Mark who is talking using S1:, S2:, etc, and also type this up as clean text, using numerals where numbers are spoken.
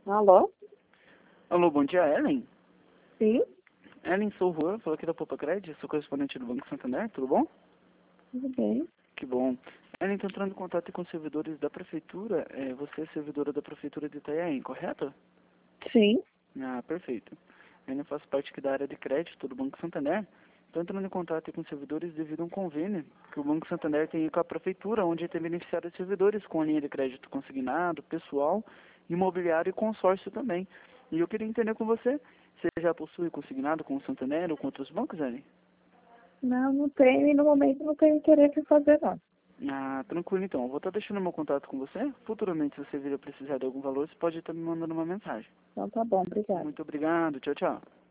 S1: Alô?
S2: Alô, bom dia, Ellen.
S1: Sim,
S2: Ellen, sou o Juan, falo aqui da Poupa Credit, sou correspondente do Banco Santander, tudo bom?
S1: tudo bem.
S2: Que bom. Ellen, estou entrando em contato com os servidores da Prefeitura, você é servidora da Prefeitura de Itanhaém, correto?
S1: Sim,
S2: Ah, perfeito. Ellen, faz parte aqui da área de crédito do Banco Santander. Estou entrando em contato com os servidores devido a um convênio que o Banco Santander tem com a Prefeitura, onde tem beneficiado os servidores com a linha de crédito consignado, pessoal, imobiliário e consórcio também. E eu queria entender com você, você já possui consignado com o Santander ou com outros bancos, Ellen?
S1: não tenho e no momento não tenho interesse em fazer não.
S2: Ah, tranquilo então. Eu vou estar deixando meu contato com você. Futuramente, se você vir a precisar de algum valor, você pode estar me mandando uma mensagem.
S1: Então tá bom, obrigada.
S2: Muito obrigado. Tchau, tchau.